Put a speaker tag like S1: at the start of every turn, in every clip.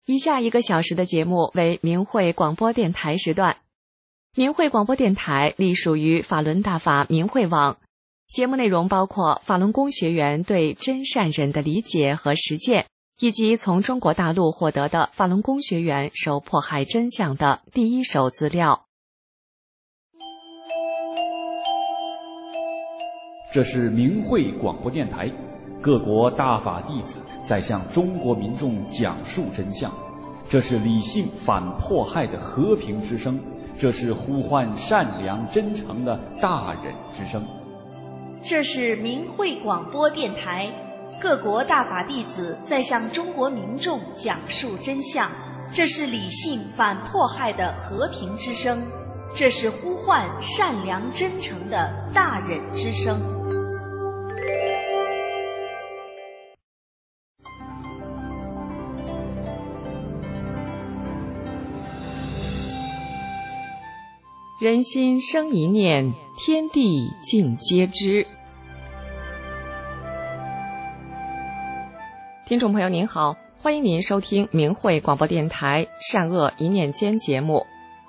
S1: 以下1个小时的节目为明慧广播电台时段。明慧广播电台隶属于法轮大法明慧网，节目内容包括法轮功学员对真善忍的理解和实践，以及从中国大陆获得的法轮功学员受迫害真相的第一手资料。
S2: 这是明慧广播电台，各国大法弟子在向中国民众讲述真相，这是理性反迫害的和平之声，这是呼唤善良真诚的大忍之声。
S3: 这是明慧广播电台，各国大法弟子在向中国民众讲述真相，这是理性反迫害的和平之声，这是呼唤善良真诚的大忍之声。
S1: 人心生一念，天地尽皆知。听众朋友您好，欢迎您收听明慧广播电台善恶一念间节目。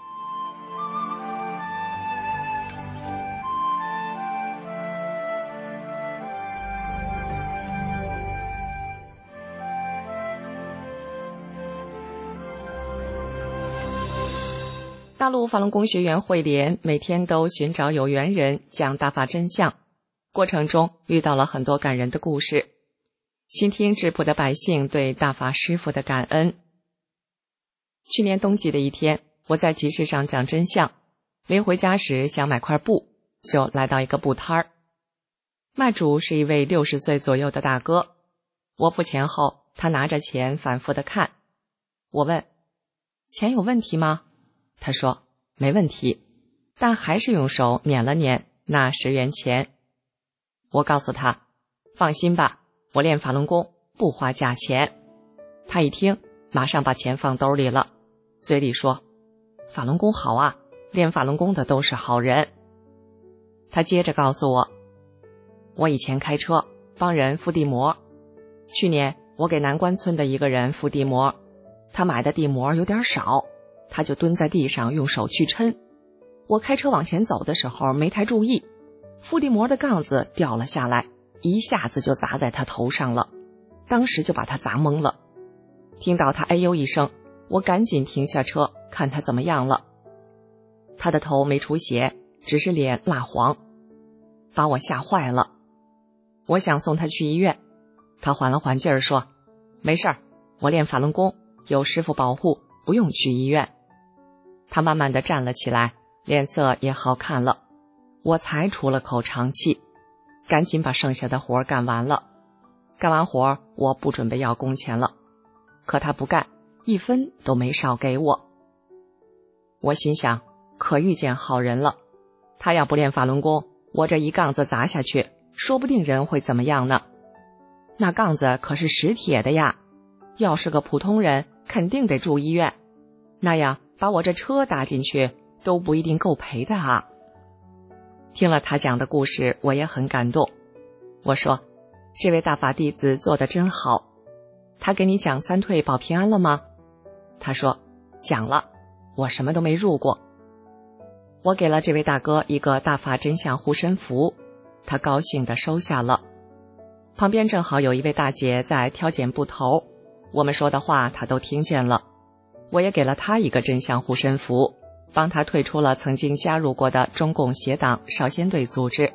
S1: 大陆法轮功学员会联每天都寻找有缘人讲大法真相，过程中遇到了很多感人的故事，倾听质朴的百姓对大法师父的感恩。去年冬季的一天，我在集市上讲真相，临回家时想买块布，就来到一个布摊儿。卖主是一位60岁左右的大哥，我付钱后，他拿着钱反复地看。我问：钱有问题吗？他说没问题，但还是用手捻了捻那10元钱。我告诉他，放心吧，我练法轮功不花假钱。他一听，马上把钱放兜里了，嘴里说，法轮功好啊，练法轮功的都是好人。他接着告诉我，我以前开车帮人敷地膜，去年我给南关村的一个人敷地膜，他买的地膜有点少，他就蹲在地上用手去抻，我开车往前走的时候没太注意，敷地膜的杠子掉了下来，一下子就砸在他头上了，当时就把他砸懵了。听到他哎呦一声，我赶紧停下车看他怎么样了。他的头没出血，只是脸蜡黄，把我吓坏了。我想送他去医院，他缓了缓劲儿说，没事儿，我练法轮功有师父保护，不用去医院。他慢慢地站了起来，脸色也好看了，我才出了口长气，赶紧把剩下的活干完了。干完活我不准备要工钱了，可他不干，1分都没少给我。我心想，可遇见好人了，他要不练法轮功，我这一杠子砸下去，说不定人会怎么样呢？那杠子可是实铁的呀，要是个普通人肯定得住医院，那样把我这车搭进去都不一定够赔的啊。听了他讲的故事，我也很感动。我说，这位大法弟子做得真好。他给你讲3退保平安了吗？他说讲了，我什么都没入过。我给了这位大哥一个大法真相护身符，他高兴地收下了。旁边正好有一位大姐在挑拣布头，我们说的话他都听见了，我也给了他一个真相护身符，帮他退出了曾经加入过的中共邪党少先队组织。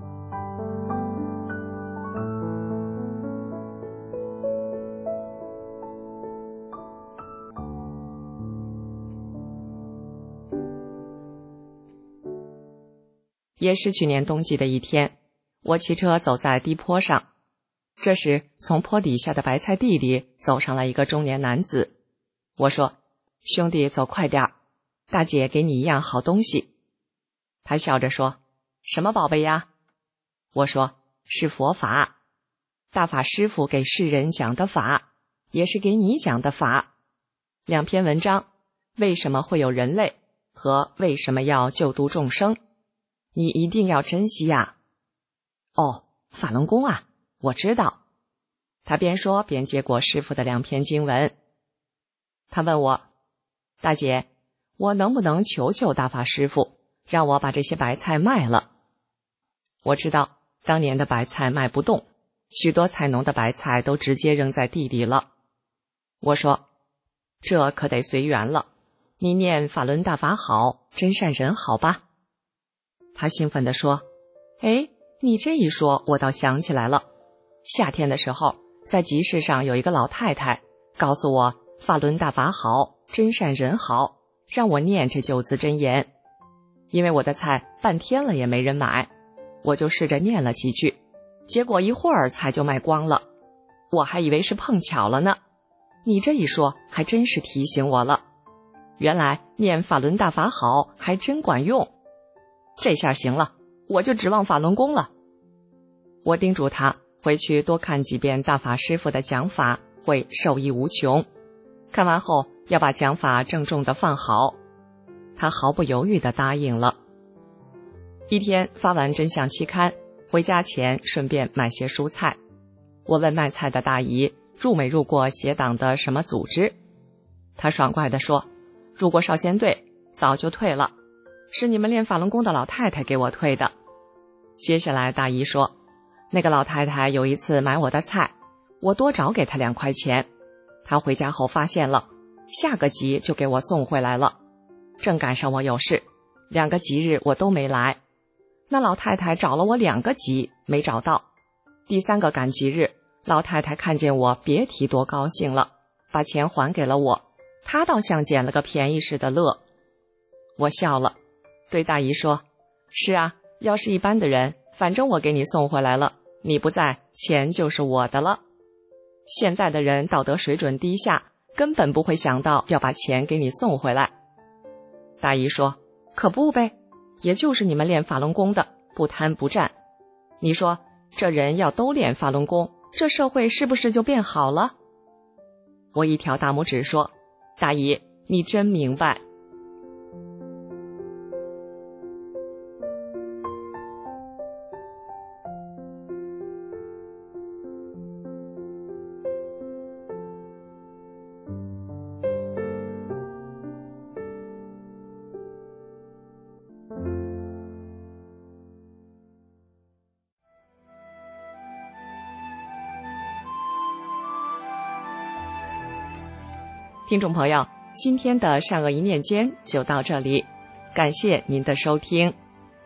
S1: 也是去年冬季的一天，我骑车走在低坡上，这时从坡底下的白菜地里走上来一个中年男子。我说，兄弟走快点儿，大姐给你一样好东西。他笑着说，什么宝贝呀？我说，是佛法，大法师父给世人讲的法，也是给你讲的法。2篇文章，为什么会有人类和为什么要救度众生，你一定要珍惜呀。哦，法轮功啊，我知道。他边说边接过师父的2篇经文。 他问我，大姐，我能不能求求大法师父，让我把这些白菜卖了？我知道当年的白菜卖不动，许多菜农的白菜都直接扔在地里了。我说，这可得随缘了，你念法轮大法好，真善人好吧？他兴奋地说，哎，你这一说，我倒想起来了。夏天的时候，在集市上有一个老太太告诉我，法轮大法好，真善人好，让我念这9字真言。因为我的菜半天了也没人买，我就试着念了几句，结果一会儿菜就卖光了。我还以为是碰巧了呢，你这一说还真是提醒我了，原来念法轮大法好还真管用。这下行了，我就指望法轮功了。我叮嘱他回去多看几遍大法师父的讲法，会受益无穷。看完后要把讲法郑重地放好。他毫不犹豫地答应了。一天发完真相期刊，回家前顺便买些蔬菜。我问卖菜的大姨入没入过邪党的什么组织，她爽快地说，入过少先队，早就退了，是你们练法轮功的老太太给我退的。接下来大姨说，那个老太太有一次买我的菜，我多找给她2块钱，她回家后发现了，下个集就给我送回来了。正赶上我有事，2个吉日我都没来。那老太太找了我2个集没找到，第3个赶集日，老太太看见我别提多高兴了，把钱还给了我，她倒像捡了个便宜似的乐。我笑了，对大姨说，是啊，要是一般的人，反正我给你送回来了，你不在，钱就是我的了。现在的人道德水准低下，根本不会想到要把钱给你送回来。大姨说，可不呗，也就是你们练法轮功的，不贪不占。你说这人要都练法轮功，这社会是不是就变好了？我一条大拇指说，大姨，你真明白。听众朋友，今天的善恶一念间就到这里，感谢您的收听。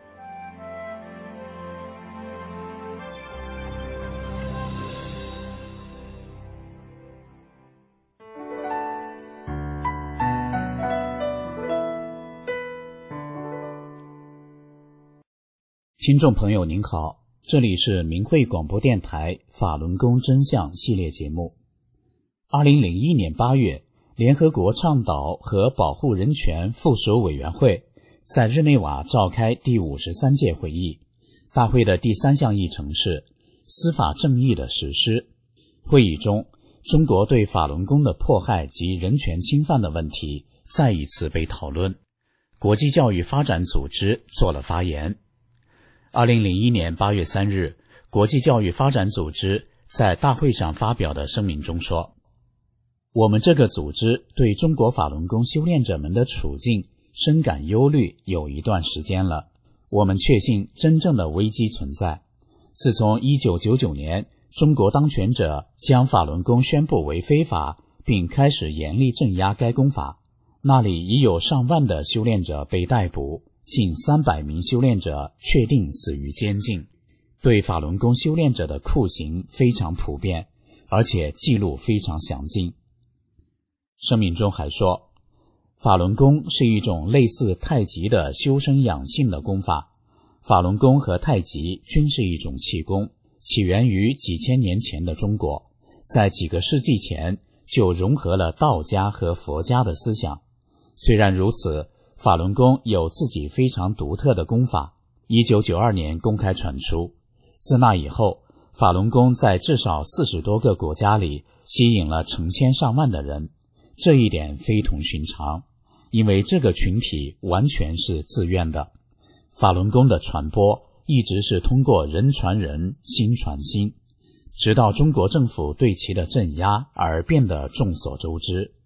S4: 听众朋友您好，这里是明慧广播电台法轮功真相系列节目。2001年8月，联合国倡导和保护人权附属委员会在日内瓦召开第53届会议，大会的第3项议程是司法正义的实施。会议中，中国对法轮功的迫害及人权侵犯的问题再一次被讨论。国际教育发展组织做了发言。2001年8月3日，国际教育发展组织在大会上发表的声明中说，我们这个组织对中国法轮功修炼者们的处境深感忧虑有一段时间了。我们确信真正的危机存在。自从1999年中国当权者将法轮功宣布为非法，并开始严厉镇压该功法，那里已有上万的修炼者被逮捕，近300名修炼者确定死于监禁。对法轮功修炼者的酷刑非常普遍，而且记录非常详尽。声明中还说，法轮功是一种类似太极的修身养性的功法。法轮功和太极均是一种气功，起源于几千年前的中国，在几个世纪前就融合了道家和佛家的思想。虽然如此，法轮功有自己非常独特的功法，1992年公开传出。自那以后，法轮功在至少40多个国家里吸引了成千上万的人，这一点非同寻常，因为这个群体完全是自愿的。法轮功的传播一直是通过人传人，心传心，直到中国政府对其的镇压而变得众所周知。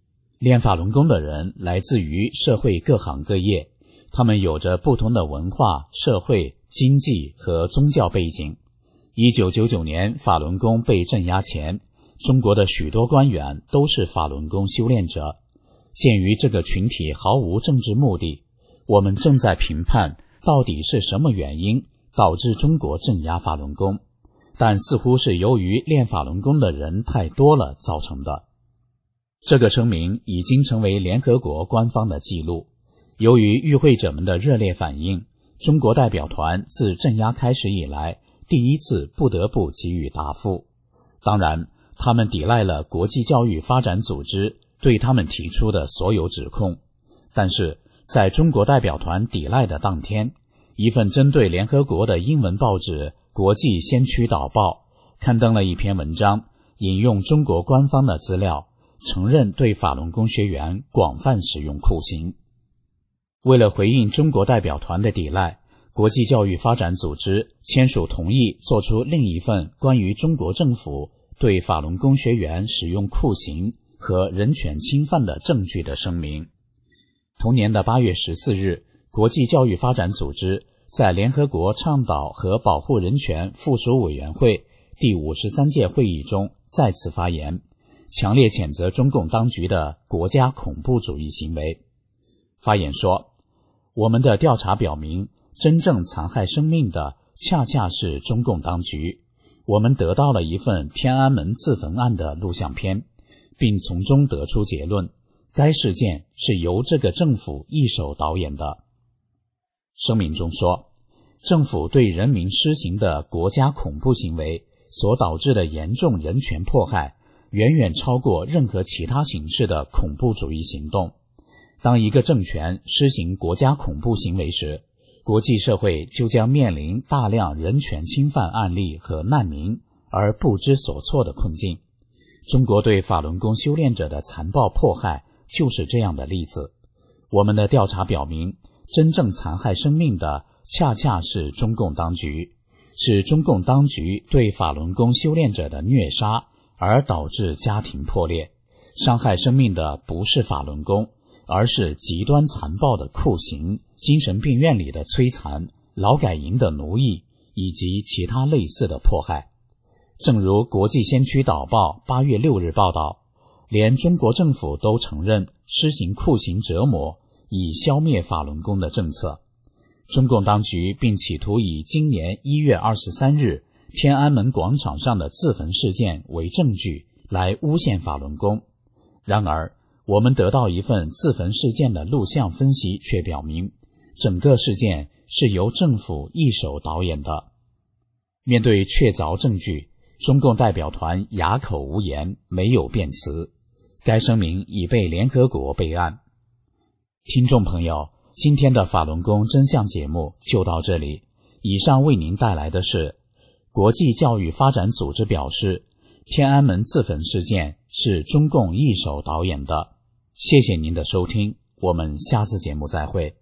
S4: 练法轮功的人来自于社会各行各业，他们有着不同的文化、社会、经济和宗教背景。1999年法轮功被镇压前，中国的许多官员都是法轮功修炼者。鉴于这个群体毫无政治目的，我们正在评判到底是什么原因导致中国镇压法轮功，但似乎是由于练法轮功的人太多了造成的。这个声明已经成为联合国官方的记录。由于与会者们的热烈反应，中国代表团自镇压开始以来第一次不得不给予答复。当然，他们抵赖了国际教育发展组织对他们提出的所有指控。但是在中国代表团抵赖的当天，一份针对联合国的英文报纸《国际先驱导报》刊登了一篇文章，引用中国官方的资料，承认对法轮功学员广泛使用酷刑。为了回应中国代表团的抵赖，国际教育发展组织签署同意做出另一份关于中国政府对法轮功学员使用酷刑和人权侵犯的证据的声明。同年的8月14日，国际教育发展组织在联合国倡导和保护人权附属委员会第53届会议中再次发言，强烈谴责中共当局的国家恐怖主义行为。发言说，我们的调查表明，真正残害生命的恰恰是中共当局。我们得到了一份天安门自焚案的录像片，并从中得出结论，该事件是由这个政府一手导演的。声明中说，政府对人民施行的国家恐怖行为所导致的严重人权迫害，远远超过任何其他形式的恐怖主义行动。当一个政权施行国家恐怖行为时，国际社会就将面临大量人权侵犯案例和难民而不知所措的困境。中国对法轮功修炼者的残暴迫害就是这样的例子。我们的调查表明，真正残害生命的恰恰是中共当局，是中共当局对法轮功修炼者的虐杀而导致家庭破裂。伤害生命的不是法轮功，而是极端残暴的酷刑、精神病院里的摧残、劳改营的奴役以及其他类似的迫害。正如国际先驱导报8月6日报道，连中国政府都承认施行酷刑折磨以消灭法轮功的政策。中共当局并企图以今年1月23日天安门广场上的自焚事件为证据来诬陷法轮功。然而，我们得到一份自焚事件的录像分析却表明，整个事件是由政府一手导演的。面对确凿证据，中共代表团哑口无言，没有辩词。该声明已被联合国备案。听众朋友，今天的法轮功真相节目就到这里。以上为您带来的是国际教育发展组织表示，天安门自焚事件是中共一手导演的。谢谢您的收听，我们下次节目再会。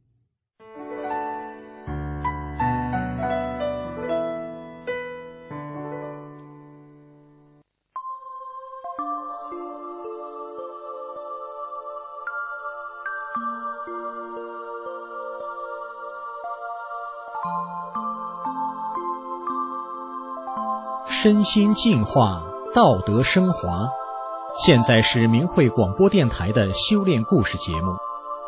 S5: 身心净化，道德升华。现在是明慧广播电台的修炼故事节目。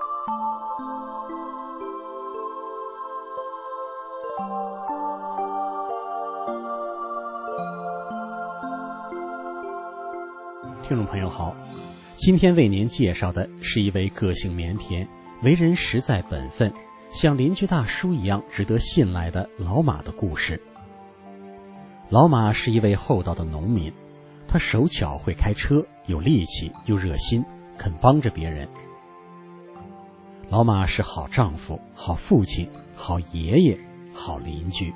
S5: 听众朋友好，今天为您介绍的是一位个性腼腆、为人实在本分、像邻居大叔一样值得信赖的老马的故事。老马是一位厚道的农民，他手巧会开车，有力气又热心，肯帮着别人。老马是好丈夫、好父亲、好爷爷、好邻居。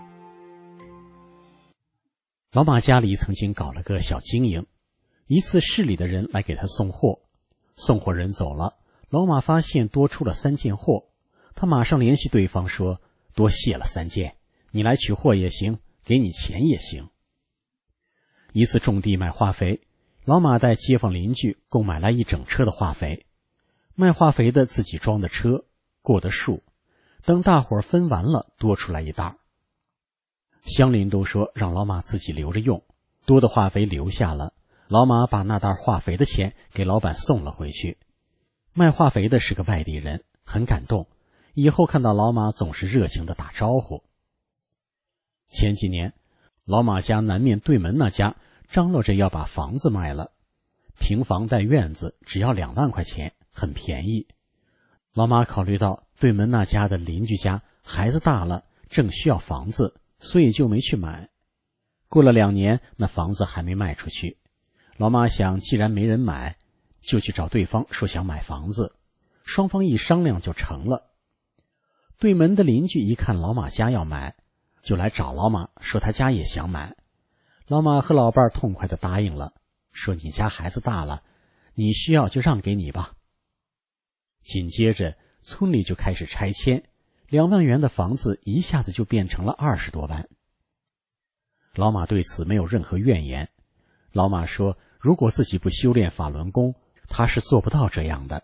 S5: 老马家里曾经搞了个小经营，一次市里的人来给他送货，送货人走了，老马发现多出了3件货，他马上联系对方说，多卸了3件，你来取货也行，给你钱也行。一次种地买化肥， 老马带街坊邻居共买来一整车的化肥，卖化肥的自己装的车，过的数，等大伙儿分完了，多出来一袋。乡邻都说让老马自己留着用，多的化肥留下了，老马把那袋化肥的钱给老板送了回去。卖化肥的是个外地人，很感动，以后看到老马总是热情地打招呼。前几年，老马家南面对门那家张罗着要把房子卖了，平房带院子，只要2万块钱，很便宜。老马考虑到对门那家的邻居家孩子大了，正需要房子，所以就没去买。过了2年，那房子还没卖出去。老马想，既然没人买，就去找对方说想买房子，双方一商量就成了。对门的邻居一看老马家要买，就来找老马说他家也想买。老马和老伴痛快地答应了，说你家孩子大了，你需要就让给你吧。紧接着村里就开始拆迁，2万元的房子一下子就变成了20多万。老马对此没有任何怨言。老马说，如果自己不修炼法轮功，他是做不到这样的。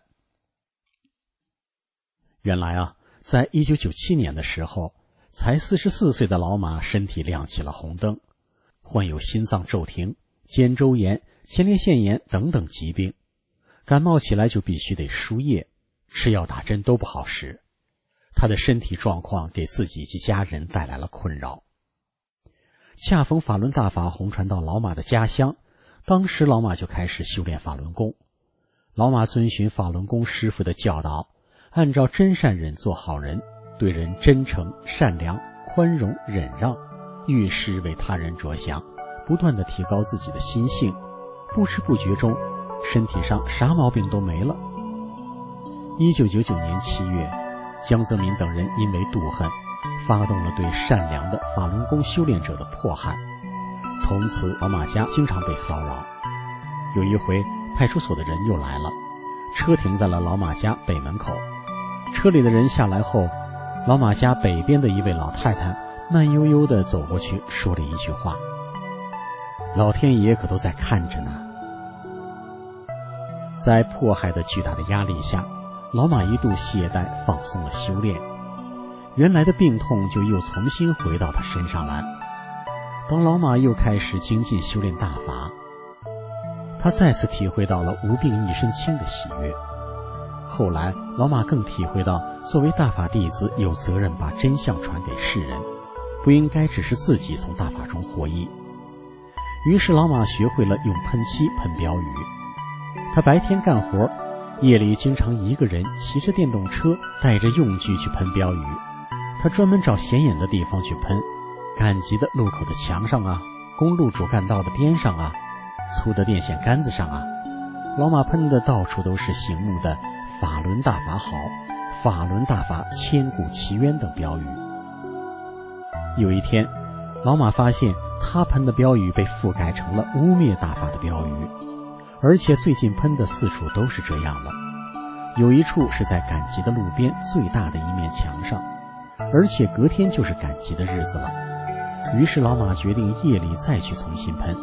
S5: 原来啊，在1997年的时候，才44岁的老马身体亮起了红灯，患有心脏骤停、肩周炎、前列腺炎等等疾病，感冒起来就必须得输液，吃药打针都不好使。他的身体状况给自己及家人带来了困扰。恰逢法轮大法红传到老马的家乡，当时老马就开始修炼法轮功。老马遵循法轮功师傅的教导，按照真善忍做好人，对人真诚、善良、宽容、忍让，遇事为他人着想，不断地提高自己的心性，不知不觉中，身体上啥毛病都没了。1999年7月，江泽民等人因为妒恨，发动了对善良的法轮功修炼者的迫害。从此老马家经常被骚扰。有一回，派出所的人又来了，车停在了老马家北门口。车里的人下来后，老马家北边的一位老太太慢悠悠地走过去，说了一句话：老天爷可都在看着呢。在迫害的巨大的压力下，老马一度懈怠，放松了修炼，原来的病痛就又重新回到他身上来。当老马又开始精进修炼大法，他再次体会到了无病一身轻的喜悦。后来老马更体会到，作为大法弟子有责任把真相传给世人，不应该只是自己从大法中获益。于是老马学会了用喷漆喷标语。他白天干活，夜里经常一个人骑着电动车，带着用具去喷标语。他专门找显眼的地方去喷，赶集的路口的墙上啊，公路主干道的边上啊，粗的电线杆子上啊，老马喷的到处都是醒目的法轮大法好、法轮大法千古奇冤等标语。有一天，老马发现他喷的标语被覆盖成了污蔑大法的标语，而且最近喷的4处都是这样的。有一处是在赶集的路边最大的一面墙上，而且隔天就是赶集的日子了。于是老马决定夜里再去重新喷。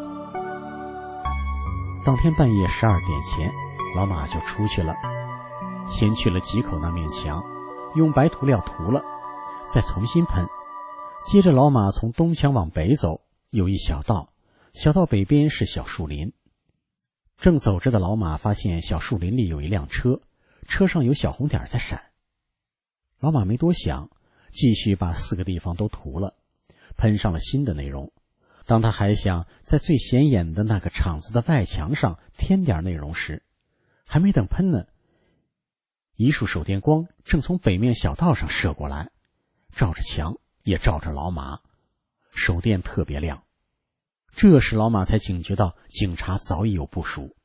S5: 当天半夜12点前，老马就出去了，先去了集口那面墙，用白涂料涂了，再重新喷。接着老马从东墙往北走，有一小道，小道北边是小树林。正走着的老马发现小树林里有一辆车，车上有小红点在闪。老马没多想，继续把4个地方都涂了，喷上了新的内容。当他还想在最显眼的那个厂子的外墙上添点内容时，还没等喷呢，一束手电光正从北面小道上射过来，照着墙也照着老马，手电特别亮。这时老马才警觉到警察早已有部署。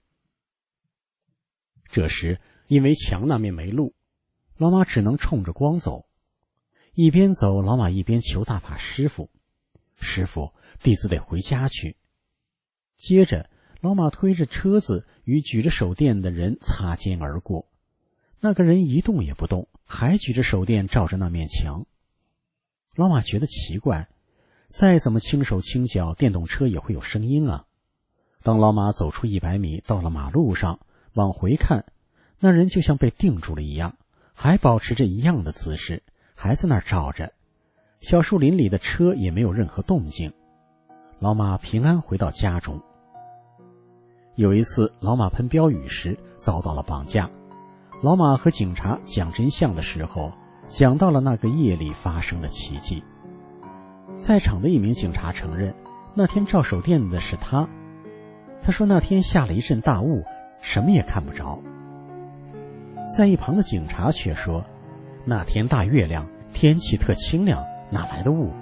S5: 这时因为墙那面没路，老马只能冲着光走。一边走，老马一边求大法师傅：师傅，弟子得回家去。接着老马推着车子与举着手电的人擦肩而过，那个人一动也不动，还举着手电照着那面墙。老马觉得奇怪，再怎么轻手轻脚，电动车也会有声音啊。 当老马走出100米，到了马路上，往回看，那人就像被定住了一样，还保持着一样的姿势，还在那儿照着。小树林里的车也没有任何动静。老马平安回到家中。有一次，老马喷标语时遭到了绑架。老马和警察讲真相的时候，讲到了那个夜里发生的奇迹。在场的一名警察承认，那天照手电的是他。他说那天下了一阵大雾，什么也看不着。在一旁的警察却说，那天大月亮，天气特清亮，哪来的雾？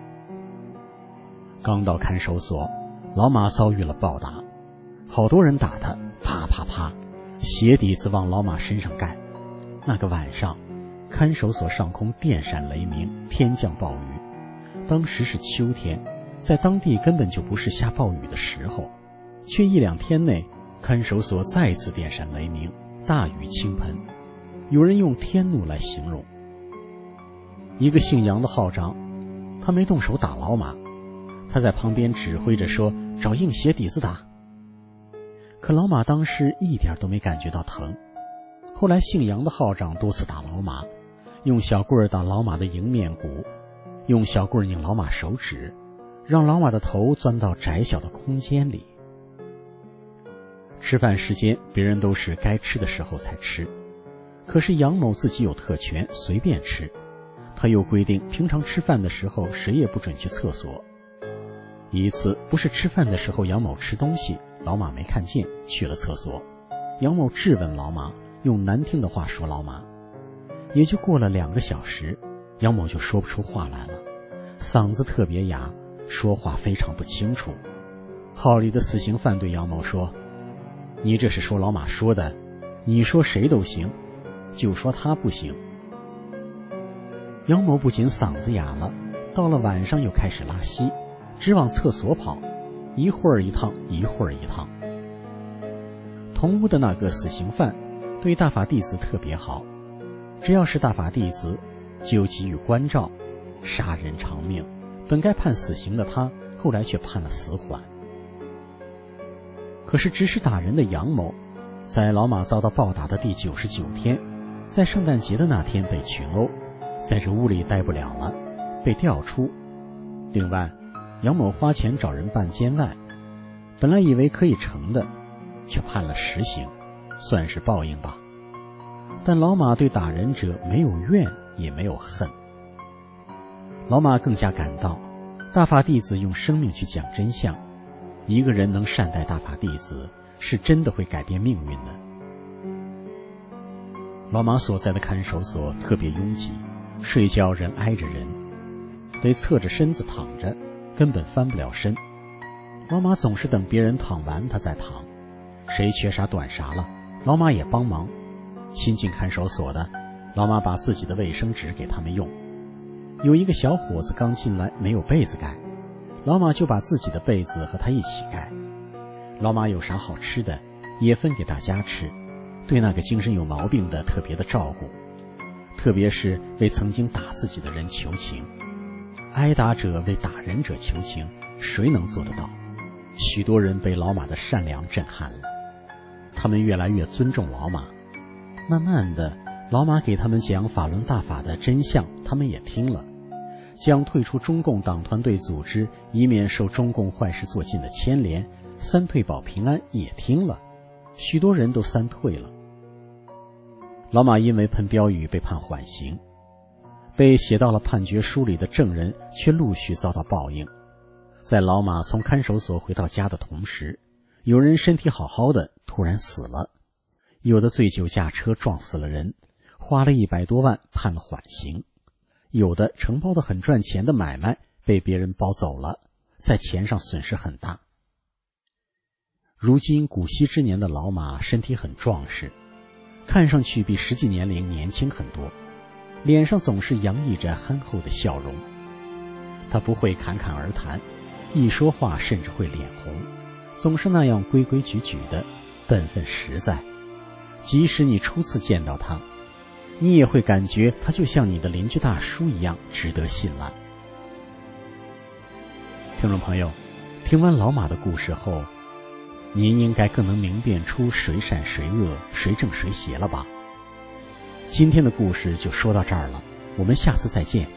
S5: 刚到看守所，老马遭遇了暴打，好多人打他，啪啪啪，鞋底子往老马身上盖。那个晚上，看守所上空电闪雷鸣，天降暴雨。当时是秋天，在当地根本就不是下暴雨的时候，却1-2天内，看守所再次电闪雷鸣，大雨倾盆。有人用天怒来形容。一个姓杨的号长，他没动手打老马，他在旁边指挥着说，找硬鞋底子打。可老马当时一点都没感觉到疼。后来姓杨的号长多次打老马，用小棍打老马的迎面骨，用小棍拧老马手指，让老马的头钻到窄小的空间里。吃饭时间，别人都是该吃的时候才吃，可是杨某自己有特权，随便吃。他又规定平常吃饭的时候谁也不准去厕所。一次不是吃饭的时候，杨某吃东西，老马没看见，去了厕所。杨某质问老马，用难听的话说老马。也就过了2个小时，杨某就说不出话来了，嗓子特别哑，说话非常不清楚。号里的死刑犯对杨某说，你这是说老马说的，你说谁都行，就说他不行。杨某不仅嗓子哑了，到了晚上又开始拉稀，只往厕所跑，一会儿一趟，一会儿一趟。同屋的那个死刑犯对大法弟子特别好，只要是大法弟子就给予关照，杀人偿命。本该判死刑的他，后来却判了死缓。可是指使打人的杨某，在老马遭到暴打的第99天，在圣诞节的那天被群殴，在这屋里待不了了，被调出。另外，杨某花钱找人办监外，本来以为可以成的，却判了10刑，算是报应吧。但老马对打人者没有怨，也没有恨。老马更加感到，大法弟子用生命去讲真相，一个人能善待大法弟子，是真的会改变命运的。老马所在的看守所特别拥挤，睡觉人挨着人，得侧着身子躺着，根本翻不了身。老马总是等别人躺完他再躺，谁缺啥短啥了，老马也帮忙。新进看守所的，老马把自己的卫生纸给他们用。有一个小伙子刚进来没有被子盖，老马就把自己的被子和他一起盖。老马有啥好吃的也分给大家吃，对那个精神有毛病的特别的照顾，特别是为曾经打自己的人求情。挨打者为打人者求情，谁能做得到？许多人被老马的善良震撼了，他们越来越尊重老马。慢慢的，老马给他们讲法轮大法的真相，他们也听了；讲退出中共党团队组织，以免受中共坏事做尽的牵连，3退保平安也听了，许多人都3退了。老马因为喷标语被判缓刑，被写到了判决书里的证人却陆续遭到报应。在老马从看守所回到家的同时，有人身体好好的突然死了，有的醉酒驾车撞死了人，花了100多万判了缓刑，有的承包的很赚钱的买卖被别人包走了，在钱上损失很大。如今古稀之年的老马身体很壮实，看上去比实际年龄年轻很多，脸上总是洋溢着憨厚的笑容。他不会侃侃而谈，一说话甚至会脸红，总是那样规规矩矩的，本分实在。即使你初次见到他，你也会感觉他就像你的邻居大叔一样值得信赖。听众朋友，听完老马的故事后， 您应该更能明辨出谁善谁恶，谁正谁邪了吧？今天的故事就说到这儿了，我们下次再见。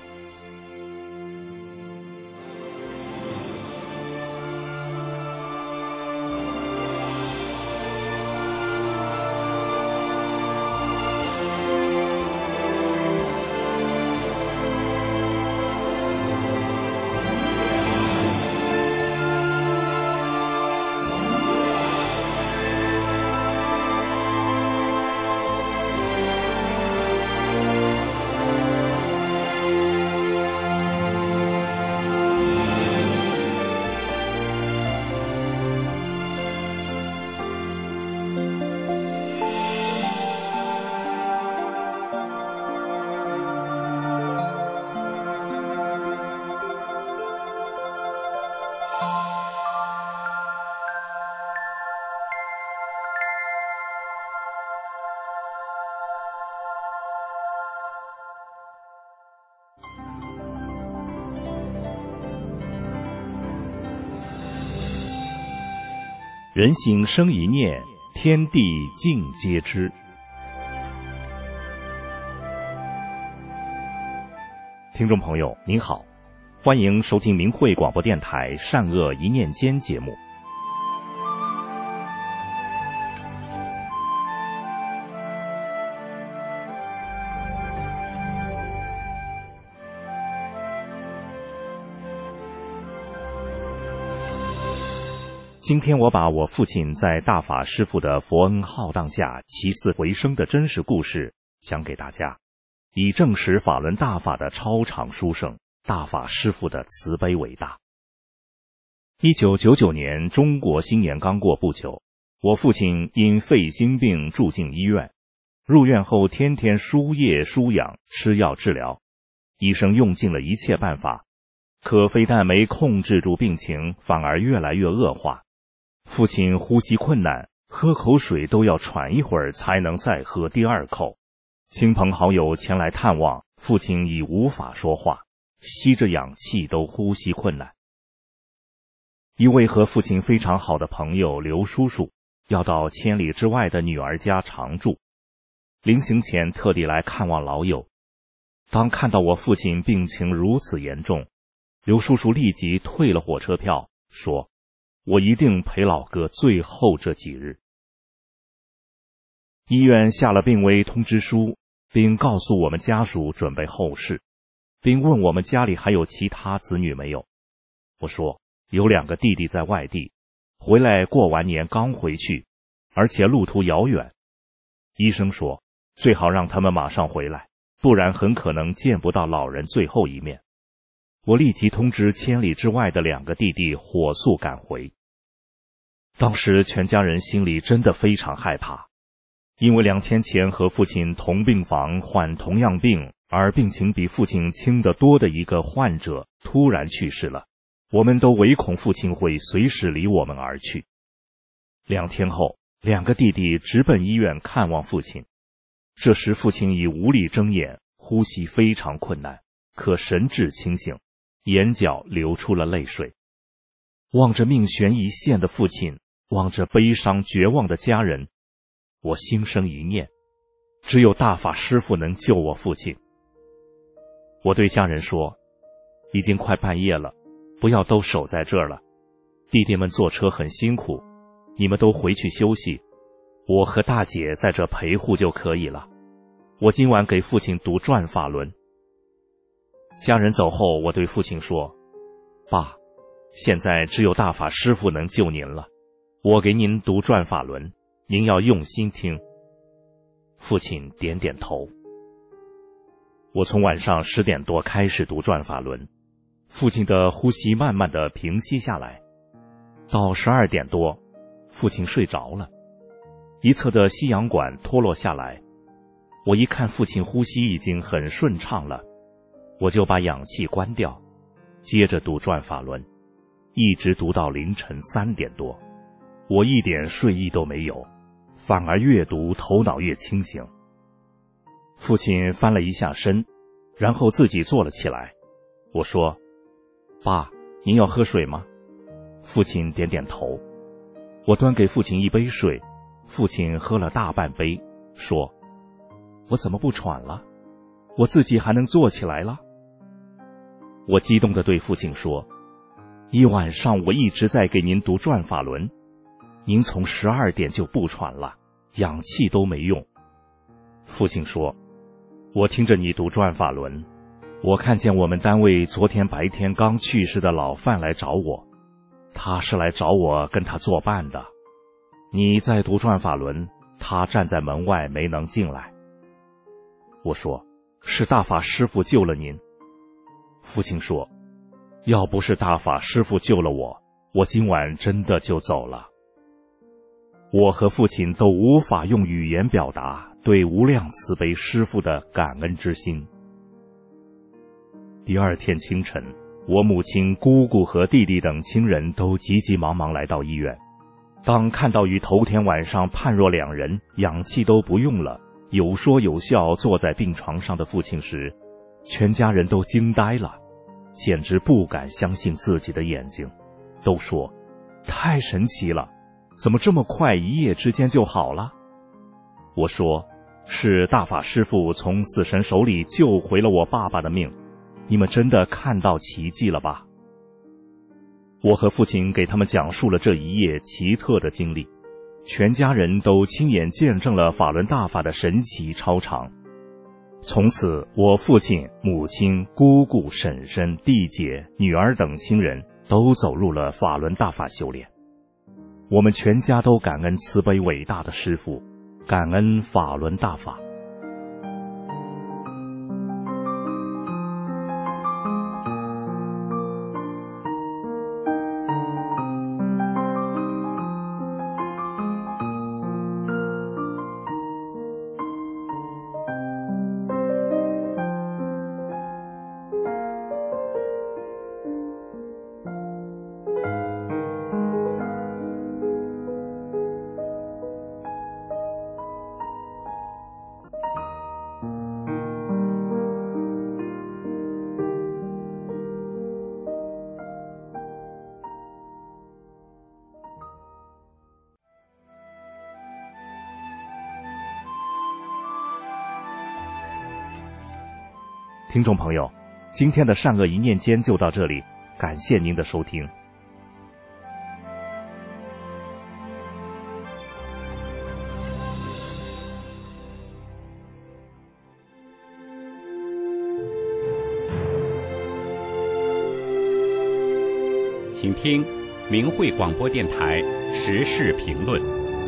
S6: 人心生一念，天地尽皆知。听众朋友您好，欢迎收听明慧广播电台善恶一念间节目。今天我把我父亲在大法师父的佛恩浩荡下起死回生的真实故事讲给大家，以证实法轮大法的超常殊胜，大法师父的慈悲伟大。1999年中国新年刚过不久，我父亲因肺心病住进医院，入院后天天输液输氧吃药治疗，医生用尽了一切办法，可非但没控制住病情，反而越来越恶化。父亲呼吸困难，喝口水都要喘一会儿才能再喝第二口。亲朋好友前来探望，父亲已无法说话，吸着氧气都呼吸困难。一位和父亲非常好的朋友刘叔叔要到千里之外的女儿家常住，临行前特地来看望老友。当看到我父亲病情如此严重，刘叔叔立即退了火车票，说我一定陪老哥最后这几日。医院下了病危通知书，并告诉我们家属准备后事，并问我们家里还有其他子女没有。我说有2个弟弟在外地，回来过完年刚回去，而且路途遥远。医生说最好让他们马上回来，不然很可能见不到老人最后一面。我立即通知千里之外的2个弟弟火速赶回。当时全家人心里真的非常害怕，因为2天前和父亲同病房患同样病，而病情比父亲轻得多的一个患者突然去世了，我们都唯恐父亲会随时离我们而去。2天后，2个弟弟直奔医院看望父亲。这时父亲已无力睁眼，呼吸非常困难，可神志清醒，眼角流出了泪水。望着命悬一线的父亲，望着悲伤绝望的家人，我心生一念，只有大法师父能救我父亲。我对家人说，已经快半夜了，不要都守在这儿了，弟弟们坐车很辛苦，你们都回去休息，我和大姐在这陪护就可以了。我今晚给父亲读转法轮。家人走后，我对父亲说，爸，现在只有大法师父能救您了，我给您读转法轮，您要用心听。父亲点点头。我从晚上10点多开始读转法轮，父亲的呼吸慢慢地平息下来。到12点多，父亲睡着了，一侧的吸氧管脱落下来。我一看父亲呼吸已经很顺畅了，我就把氧气关掉，接着读转法轮，一直读到凌晨3点多。我一点睡意都没有，反而越读头脑越清醒。父亲翻了一下身，然后自己坐了起来。我说，爸，您要喝水吗？父亲点点头。 我端给父亲一杯水，父亲喝了大半杯，说：“我怎么不喘了？我自己还能坐起来了。”我激动地对父亲说：“一晚上我一直在给您读转法轮，您从12点就不喘了，氧气都没用。”父亲说：“我听着你读转法轮，我看见我们单位昨天白天刚去世的老范来找我，他是来找我跟他作伴的。你在读转法轮，他站在门外没能进来。”我说：“是大法师父救了您。”父亲说：“要不是大法师父救了我，我今晚真的就走了。”我和父亲都无法用语言表达对无量慈悲师父的感恩之心。第二天清晨，我母亲、姑姑和弟弟等亲人都急急忙忙来到医院。当看到与头天晚上判若两人，氧气都不用了，有说有笑坐在病床上的父亲时，全家人都惊呆了，简直不敢相信自己的眼睛，都说：“太神奇了，怎么这么快，一夜之间就好了？”我说：“是大法师父从死神手里救回了我爸爸的命，你们真的看到奇迹了吧？”我和父亲给他们讲述了这一夜奇特的经历，全家人都亲眼见证了法轮大法的神奇超常。从此，我父亲、母亲、姑姑、婶婶、弟姐、女儿等亲人都走入了法轮大法修炼。我们全家都感恩慈悲伟大的师父，感恩法轮大法。听众朋友，今天的善恶一念间就到这里，感谢您的收听。
S7: 请听明慧广播电台时事评论。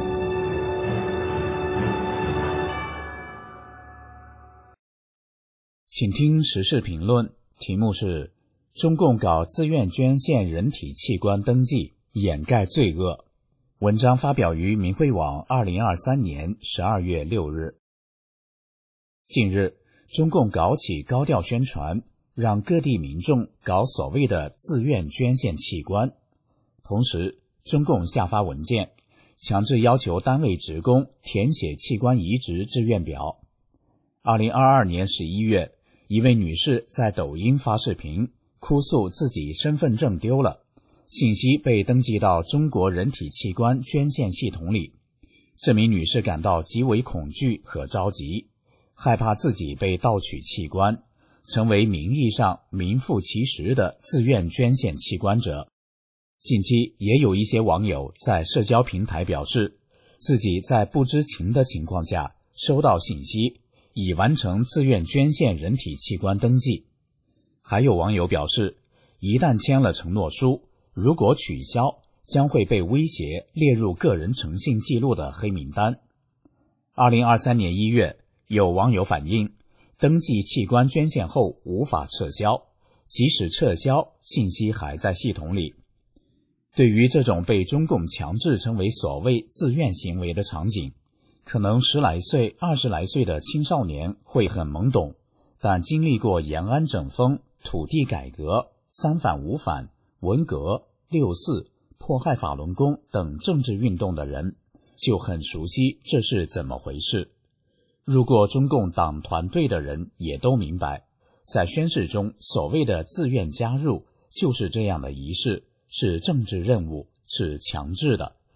S4: 请听时事评论，题目是中共搞自愿捐献人体器官登记，掩盖罪恶。文章发表于明慧网2023年12月6日。近日，中共搞起高调宣传，让各地民众搞所谓的自愿捐献器官。同时，中共下发文件，强制要求单位职工填写器官移植志愿表。2022年11月，一位女士在抖音发视频，哭诉自己身份证丢了，信息被登记到中国人体器官捐献系统里。这名女士感到极为恐惧和着急，害怕自己被盗取器官，成为名义上名副其实的自愿捐献器官者。近期也有一些网友在社交平台表示，自己在不知情的情况下收到信息，已完成自愿捐献人体器官登记。还有网友表示，一旦签了承诺书，如果取消，将会被威胁列入个人诚信记录的黑名单。2023年1月，有网友反映，登记器官捐献后无法撤销，即使撤销，信息还在系统里。对于这种被中共强制称为所谓自愿行为的场景，可能10来岁、20来岁的青少年会很懵懂，但经历过延安整风、土地改革、三反五反、文革、六四、迫害法轮功等政治运动的人，就很熟悉这是怎么回事。入过中共党团队的人也都明白，在宣誓中所谓的自愿加入就是这样的仪式，是政治任务，是强制的，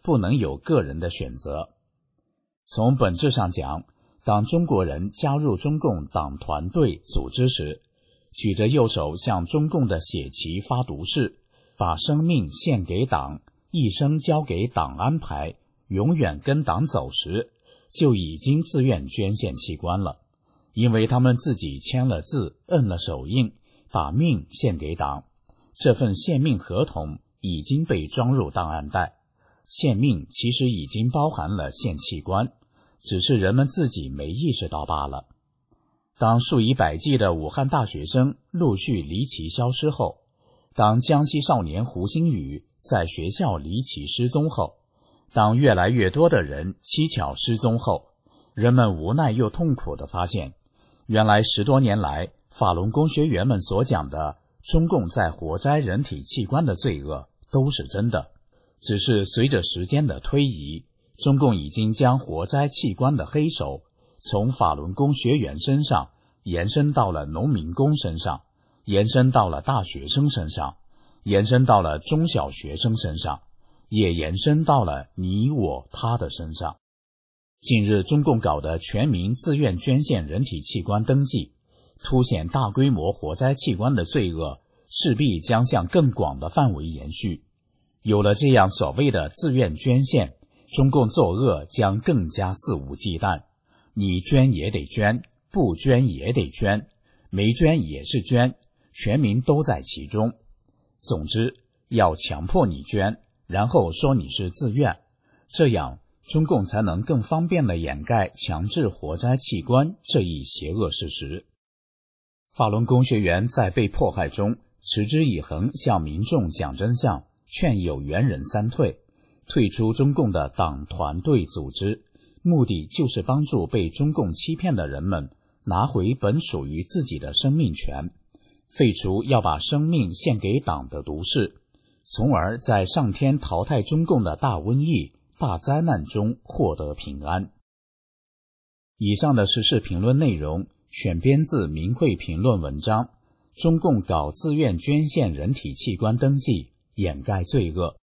S4: 不能有个人的选择。从本质上讲，当中国人加入中共党团队组织时，举着右手向中共的血旗发毒誓，把生命献给党，一生交给党安排，永远跟党走时，就已经自愿捐献器官了，因为他们自己签了字，摁了手印，把命献给党。这份献命合同已经被装入档案袋，献命其实已经包含了献器官，只是人们自己没意识到罢了。当数以百计的武汉大学生陆续离奇消失后，当江西少年胡鑫宇在学校离奇失踪后，当越来越多的人蹊跷失踪后，人们无奈又痛苦地发现，原来10多年来法轮功学员们所讲的中共在活摘人体器官的罪恶都是真的，只是随着时间的推移，中共已经将活摘器官的黑手从法轮功学员身上延伸到了农民工身上，延伸到了大学生身上，延伸到了中小学生身上，也延伸到了你我他的身上。近日中共搞的全民自愿捐献人体器官登记，凸显大规模活摘器官的罪恶势必将向更广的范围延续。有了这样所谓的自愿捐献，中共作恶将更加肆无忌惮，你捐也得捐，不捐也得捐，没捐也是捐，全民都在其中。总之，要强迫你捐，然后说你是自愿，这样中共才能更方便地掩盖强制活摘器官这一邪恶事实。法轮功学员在被迫害中持之以恒向民众讲真相，劝有缘人三退，退出中共的党团队组织，目的就是帮助被中共欺骗的人们拿回本属于自己的生命权，废除要把生命献给党的毒誓，从而在上天淘汰中共的大瘟疫、大灾难中获得平安。以上的时事评论内容选编自明慧评论文章，中共搞自愿捐献人体器官登记，掩盖罪恶。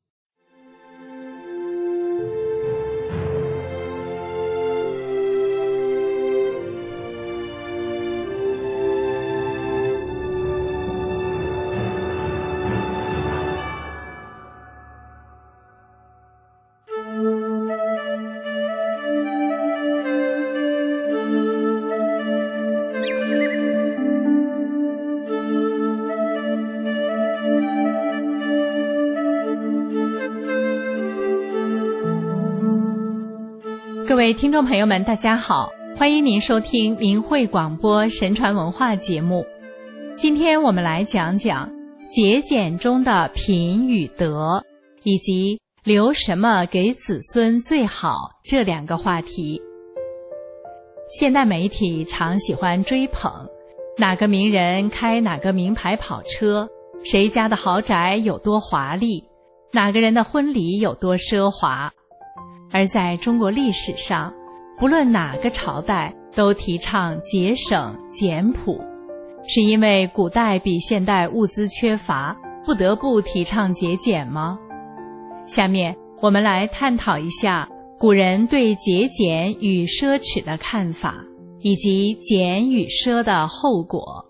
S8: 各位听众朋友们，大家好，欢迎您收听明慧广播神传文化节目。今天我们来讲讲节俭中的品与德，以及留什么给子孙最好这两个话题。现代媒体常喜欢追捧哪个名人开哪个名牌跑车，谁家的豪宅有多华丽，哪个人的婚礼有多奢华。而在中国历史上，不论哪个朝代都提倡节省简朴，是因为古代比现代物资缺乏，不得不提倡节俭吗？下面我们来探讨一下古人对节俭与奢侈的看法，以及俭与奢的后果。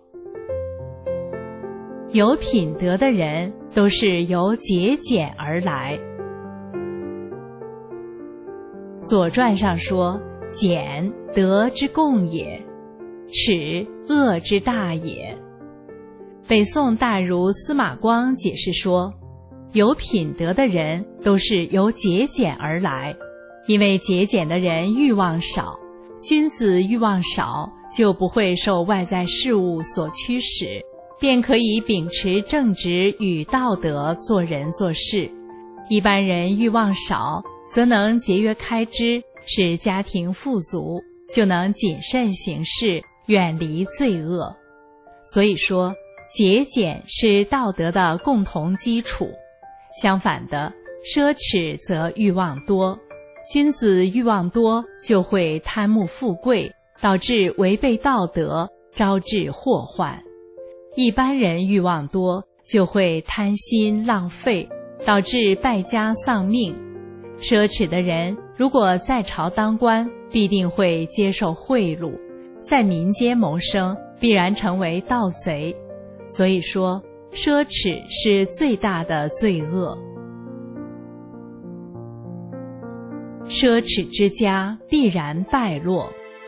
S8: 有品德的人都是由节俭而来。左传上说，俭，德之共也，耻，恶之大也。北宋大儒司马光解释说，有品德的人都是由节俭而来，因为节俭的人欲望少，君子欲望少，就不会受外在事物所驱使，便可以秉持正直与道德做人做事。一般人欲望少，则能节约开支，使家庭富足，就能谨慎行事，远离罪恶。所以说，节俭是道德的共同基础。相反的，奢侈则欲望多，君子欲望多，就会贪慕富贵，导致违背道德，招致祸患。一般人欲望多，就会贪心浪费，导致败家丧命。 奢侈的人如果在朝当官，必定会接受贿赂，在民间谋生，必然成为盗贼。所以说，奢侈是最大的罪恶。奢侈之家必然败落。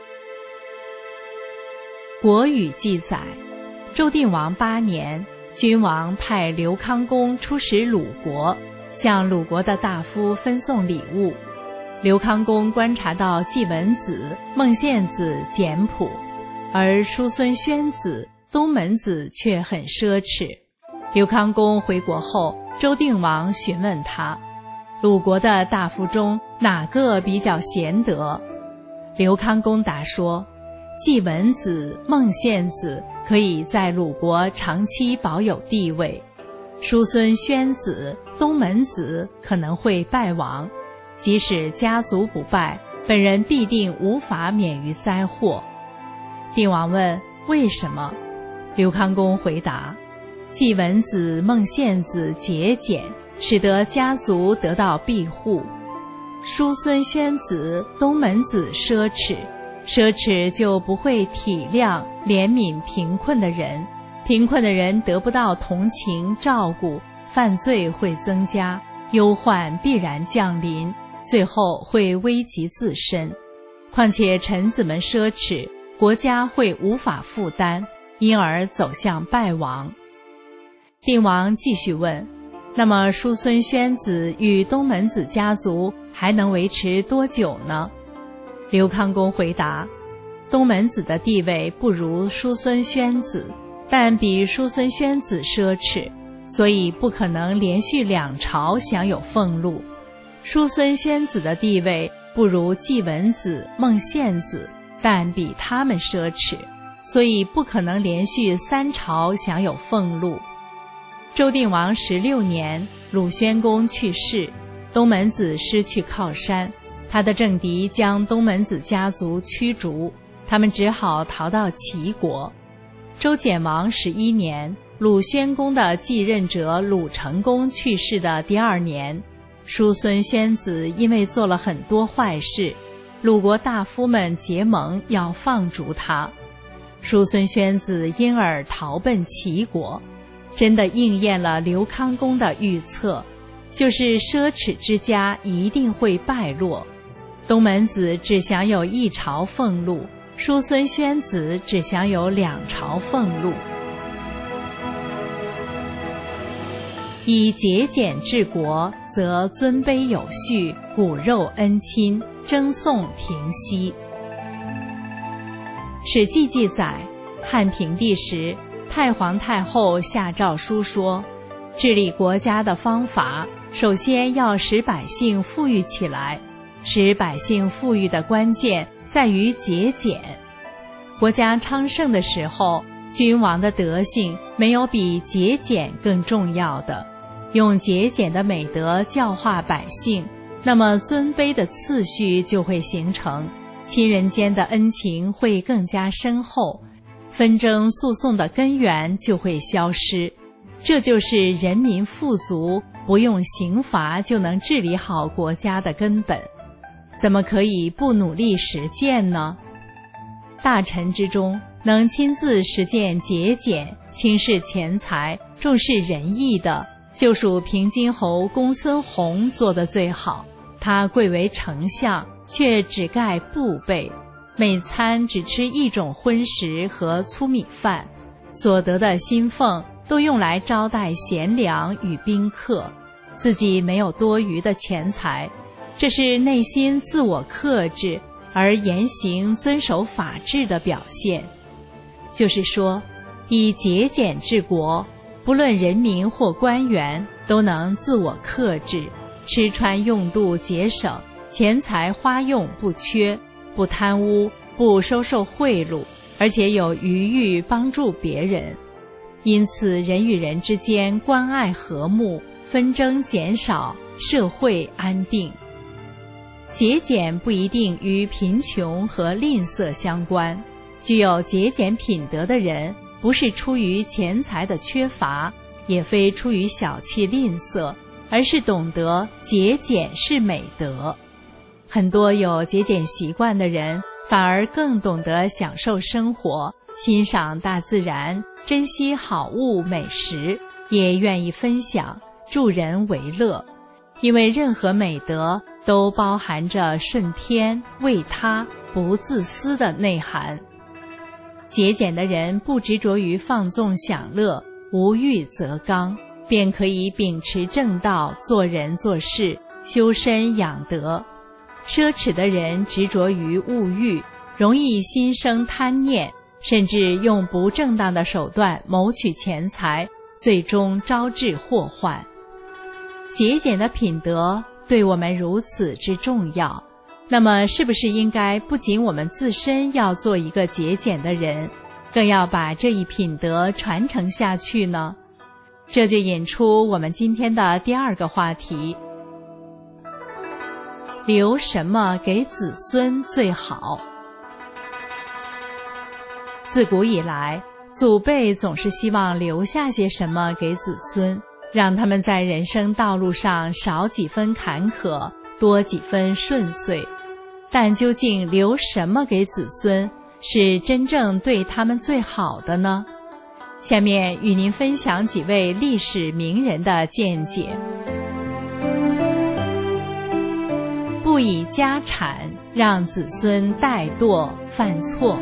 S8: 国语记载，周定王8年，君王派刘康公出使鲁国，向鲁国的大夫分送礼物。刘康公观察到季文子、孟献子简朴，而叔孙宣子、东门子却很奢侈。刘康公回国后，周定王询问他，鲁国的大夫中哪个比较贤德？刘康公答说，季文子、孟献子可以在鲁国长期保有地位，叔孙宣子、东门子可能会败亡，即使家族不败，本人必定无法免于灾祸。定王问为什么？刘康公回答，季文子、孟献子节俭，使得家族得到庇护；叔孙宣子、东门子奢侈，奢侈就不会体谅怜悯贫困的人，贫困的人得不到同情照顾，犯罪会增加，忧患必然降临，最后会危及自身。况且臣子们奢侈，国家会无法负担，因而走向败亡。定王继续问，那么叔孙宣子与东门子家族还能维持多久呢？刘康公回答，东门子的地位不如叔孙宣子，但比叔孙宣子奢侈，所以不可能连续2朝享有俸禄。叔孙宣子的地位不如季文子、孟献子，但比他们奢侈，所以不可能连续3朝享有俸禄。周定王16年，鲁宣公去世，东门子失去靠山，他的政敌将东门子家族驱逐，他们只好逃到齐国。周简王11年，鲁宣公的继任者鲁成公去世的第2年，叔孙宣子因为做了很多坏事，鲁国大夫们结盟要放逐他，叔孙宣子因而逃奔齐国。真的应验了刘康公的预测，就是奢侈之家一定会败落。东门子只享有1朝俸禄，叔孙宣子只享有2朝俸禄。以节俭治国，则尊卑有序，骨肉恩亲，争讼停息。史记记载，汉平帝时，太皇太后下诏书说，治理国家的方法，首先要使百姓富裕起来，使百姓富裕的关键在于节俭。国家昌盛的时候，君王的德性没有比节俭更重要的，用节俭的美德教化百姓，那么尊卑的次序就会形成，亲人间的恩情会更加深厚，纷争诉讼的根源就会消失。这就是人民富足，不用刑罚就能治理好国家的根本。怎么可以不努力实践呢？大臣之中，能亲自实践节俭、轻视钱财、重视仁义的，就属平津侯公孙弘做得最好。他贵为丞相，却只盖布被，每餐只吃1种荤食和粗米饭，所得的薪俸都用来招待贤良与宾客，自己没有多余的钱财，这是内心自我克制而言行遵守法治的表现。就是说，以节俭治国，不论人民或官员都能自我克制，吃穿用度节省，钱财花用不缺，不贪污，不收受贿赂，而且有余裕帮助别人。因此人与人之间关爱和睦，纷争减少，社会安定。节俭不一定与贫穷和吝啬相关，具有节俭品德的人，不是出于钱财的缺乏，也非出于小气吝啬， 而是懂得节俭是美德。很多有节俭习惯的人，反而更懂得享受生活，欣赏大自然，珍惜好物美食，也愿意分享，助人为乐。因为任何美德都包含着顺天、为他、不自私的内涵。节俭的人不执着于放纵享乐，无欲则刚，便可以秉持正道，做人做事，修身养德。奢侈的人执着于物欲，容易心生贪念，甚至用不正当的手段谋取钱财，最终招致祸患。节俭的品德对我们如此之重要，那么是不是应该不仅我们自身要做一个节俭的人，更要把这一品德传承下去呢？这就引出我们今天的第二个话题：留什么给子孙最好？自古以来，祖辈总是希望留下些什么给子孙，让他们在人生道路上少几分坎坷，多几分顺遂。但究竟留什么给子孙，是真正对他们最好的呢？下面与您分享几位历史名人的见解。不以家产让子孙怠惰犯错。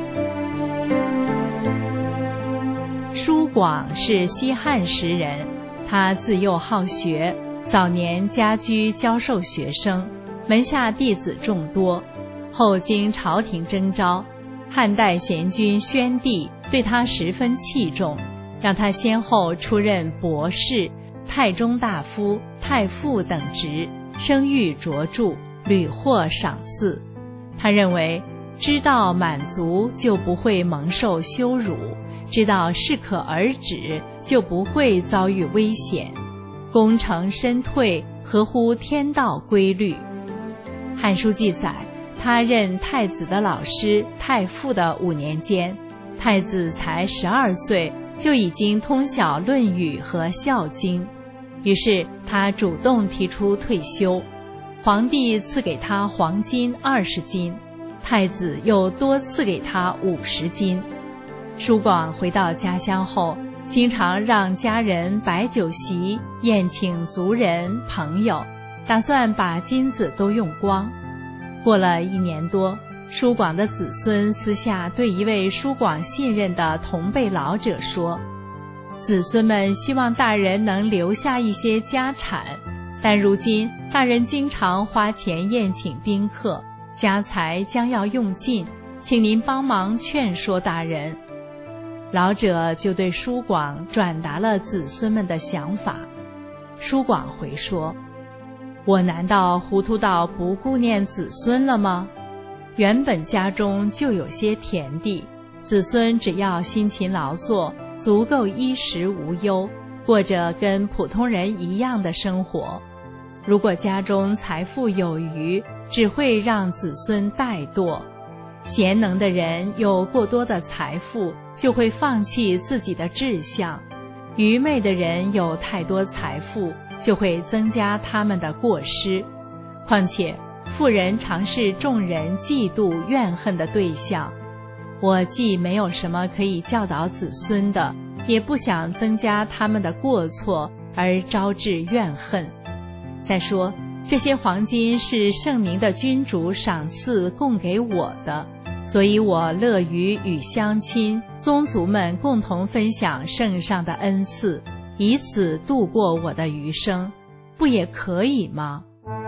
S8: 叔广是西汉时人，他自幼好学，早年家居教授学生，门下弟子众多。后经朝廷征召，汉代贤君宣帝对他十分器重，让他先后出任博士、太中大夫、太傅等职，声誉卓著，屡获赏赐。他认为，知道满足就不会蒙受羞辱，知道适可而止就不会遭遇危险，功成身退合乎天道规律。汉书记载，他任太子的老师、太傅的5年间，太子才12岁就已经通晓《论语》和《孝经》，于是他主动提出退休。皇帝赐给他黄金20斤，太子又多赐给他50斤。叔广回到家乡后，经常让家人摆酒席，宴请族人朋友，打算把金子都用光。过了1年多，叔广的子孙私下对一位叔广信任的同辈老者说，子孙们希望大人能留下一些家产，但如今大人经常花钱宴请宾客，家财将要用尽，请您帮忙劝说大人。老者就对叔广转达了子孙们的想法。叔广回说，我难道糊涂到不顾念子孙了吗？原本家中就有些田地，子孙只要辛勤劳作，足够衣食无忧，过着跟普通人一样的生活。如果家中财富有余，只会让子孙怠惰。贤能的人有过多的财富，就会放弃自己的志向；愚昧的人有太多财富，就会增加他们的过失。况且富人常是众人嫉妒怨恨的对象，我既没有什么可以教导子孙的，也不想增加他们的过错而招致怨恨。再说，这些黄金是圣明的君主赏赐供给我的，所以我乐于与乡亲宗族们共同分享圣上的恩赐，以此度过我的余生，不也可以吗？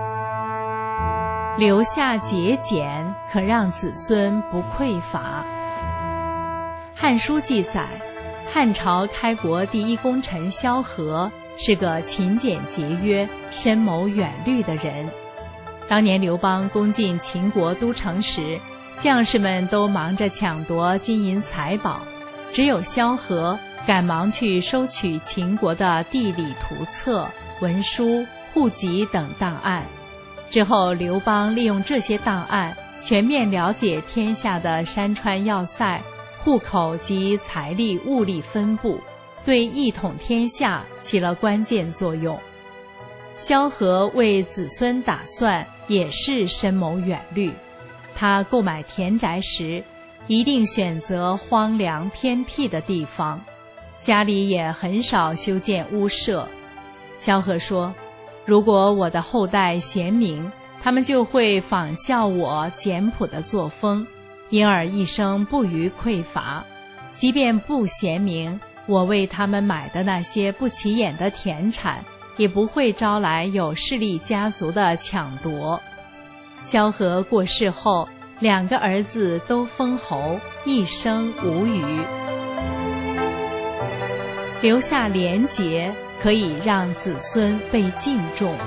S8: 留下节俭，可让子孙不匮乏。汉书记载，汉朝开国第一功臣萧何是个勤俭节约、深谋远虑的人。当年刘邦攻进秦国都城时，将士们都忙着抢夺金银财宝，只有萧何赶忙去收取秦国的地理图册、文书、户籍等档案。之后刘邦利用这些档案，全面了解天下的山川要塞、户口及财力物力分布，对一统天下起了关键作用。 萧何为子孙打算也是深谋远虑，他购买田宅时一定选择荒凉偏僻的地方，家里也很少修建屋舍。萧何说，如果我的后代贤明，他们就会仿效我简朴的作风，因而一生不虞匮乏。即便不贤明，我为他们买的那些不起眼的田产，也不会招来有势力家族的抢夺。萧何过世后，2个儿子都封侯，一生无虞。留下廉洁，可以让子孙被敬重。《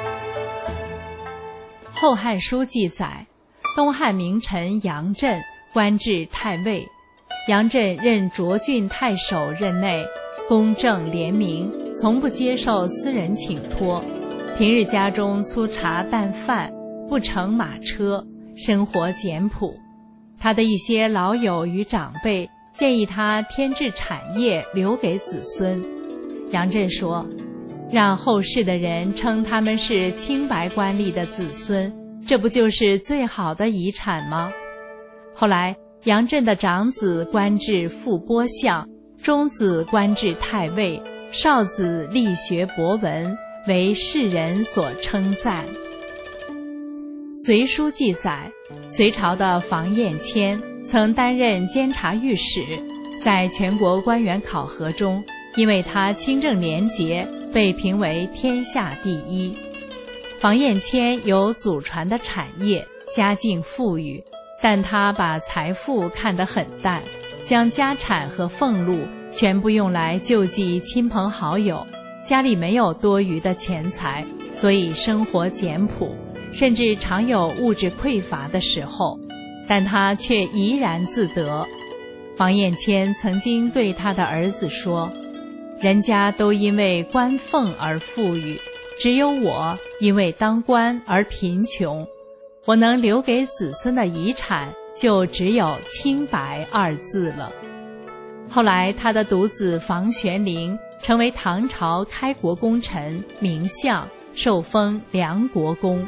S8: 后汉书》记载，东汉名臣杨震官至太尉。杨震任涿郡太守任内，公正廉明，从不接受私人请托。平日家中粗茶淡饭，不乘马车，生活简朴。他的一些老友与长辈建议他添置产业留给子孙。杨震说，让后世的人称他们是清白官吏的子孙，这不就是最好的遗产吗？后来杨震的长子官至副播相，中子官至太尉，少子力学博闻，为世人所称赞。隋书记载，隋朝的房彦谦曾担任监察御史，在全国官员考核中，因为他清正廉洁，被评为天下第一。房彦谦有祖传的产业，家境富裕，但他把财富看得很淡，将家产和俸禄全部用来救济亲朋好友，家里没有多余的钱财，所以生活简朴，甚至常有物质匮乏的时候，但他却怡然自得。房彦谦曾经对他的儿子说，人家都因为官俸而富裕，只有我因为当官而贫穷，我能留给子孙的遗产就只有清白2字了。后来他的独子房玄龄成为唐朝开国功臣，名相，受封梁国公。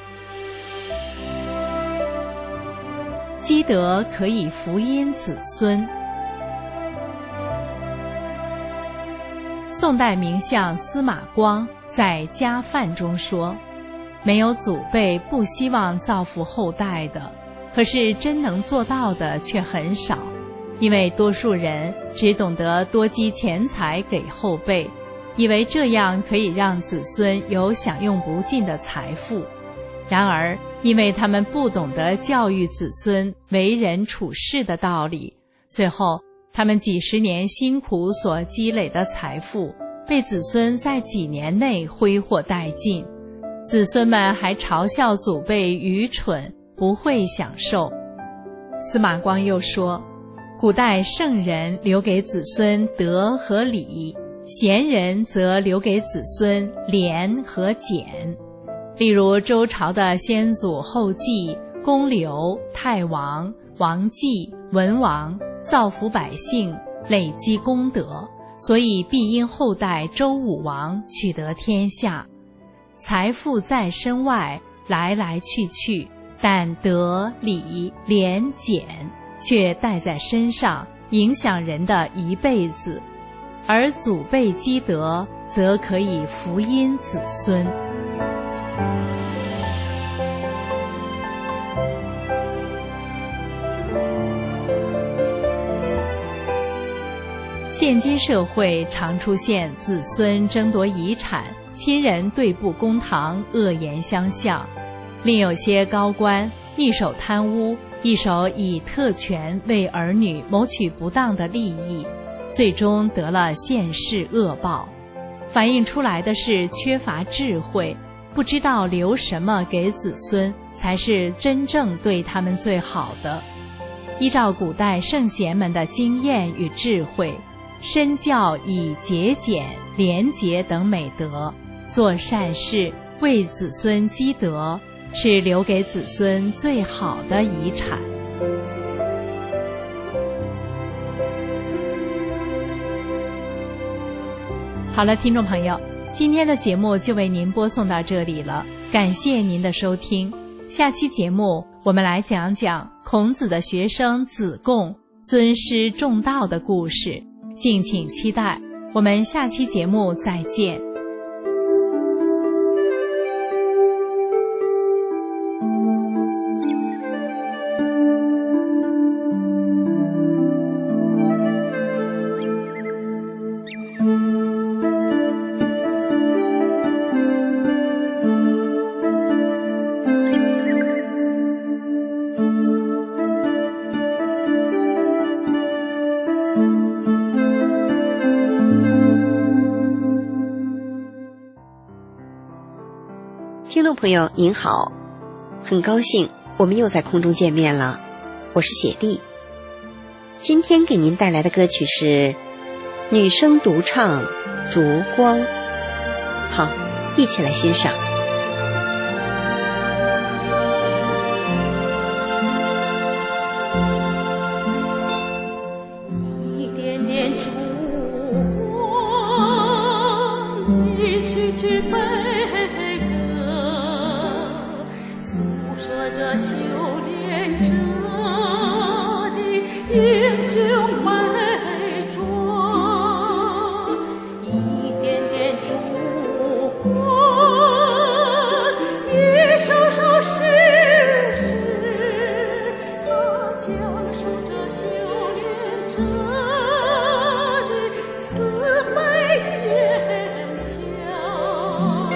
S8: 积德可以福荫子孙。宋代名相司马光在《家范》中说，没有祖辈不希望造福后代的，可是真能做到的却很少，因为多数人只懂得多积钱财给后辈，以为这样可以让子孙有享用不尽的财富。然而因为他们不懂得教育子孙为人处事的道理，最后他们几十年辛苦所积累的财富被子孙在几年内挥霍殆尽，子孙们还嘲笑祖辈愚蠢，不会享受。司马光又说，古代圣人留给子孙德和礼，贤人则留给子孙廉和俭。例如周朝的先祖后稷、公刘、太王、王继、文王造福百姓，累积功德，所以必因后代周武王取得天下。财富在身外，来来去去，但德、礼、廉、俭却带在身上，影响人的一辈子。而祖辈积德，则可以福荫子孙。现今社会常出现子孙争夺遗产，亲人对簿公堂，恶言相向。另有些高官一手贪污，一手以特权为儿女谋取不当的利益，最终得了现世恶报。反映出来的是缺乏智慧，不知道留什么给子孙才是真正对他们最好的。依照古代圣贤们的经验与智慧，身教以节俭、廉洁等美德，做善事，为子孙积德，是留给子孙最好的遗产。好了，听众朋友， 今天的节目就为您播送到这里了，感谢您的收听。下期节目我们来讲讲孔子的学生子贡尊师重道的故事，敬请期待。我们下期节目再见。
S9: 听众朋友您好，很高兴我们又在空中见面了，我是雪莉。今天给您带来的歌曲是女声独唱《烛光》，好，一起来欣赏。
S10: 一点点烛光，一曲曲悲着修炼者的英雄美状，一点点烛光，一首首诗诗，讲述着修炼者的慈悲坚强。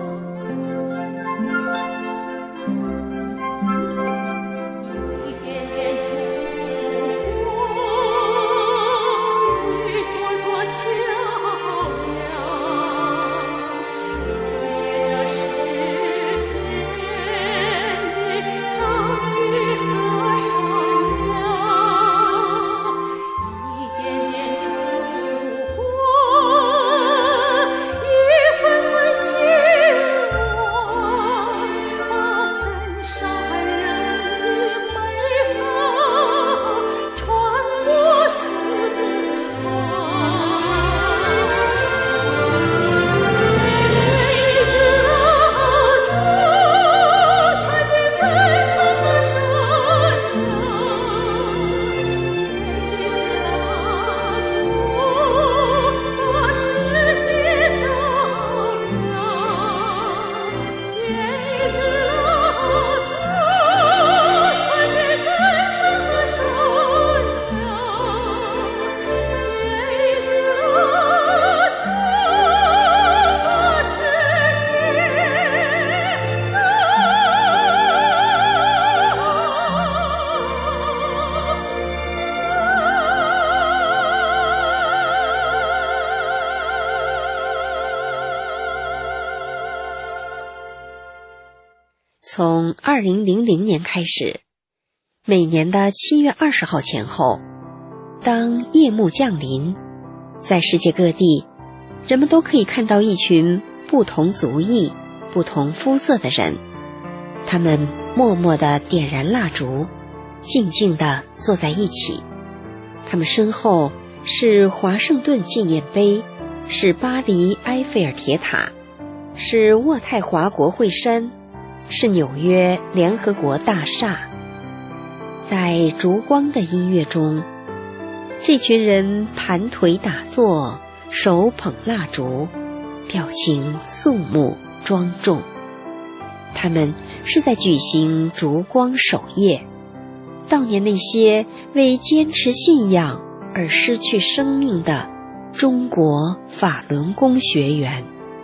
S9: 从2000年开始，每年的7月20号前后，当夜幕降临，在世界各地，人们都可以看到一群不同族裔、不同肤色的人，他们默默地点燃蜡烛，静静地坐在一起。他们身后是华盛顿纪念碑，是巴黎埃菲尔铁塔，是渥太华国会山，是纽约联合国大厦。在烛光的音乐中，这群人盘腿打坐，手捧蜡烛，表情肃穆庄重。他们是在举行烛光守夜，悼念那些为坚持信仰而失去生命的中国法轮功学员。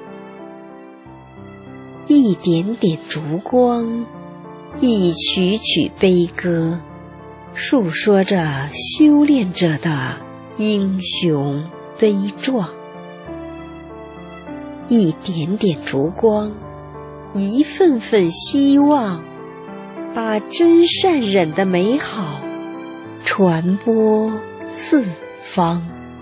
S9: 一点点烛光，一曲曲悲歌，述说着修炼者的英雄悲壮。一点点烛光，一份份希望，把真善忍的美好传播四方。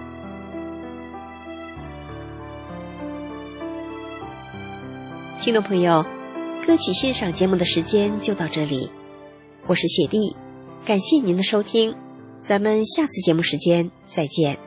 S9: 听众朋友，歌曲欣赏节目的时间就到这里，我是雪莉，感谢您的收听，咱们下次节目时间再见。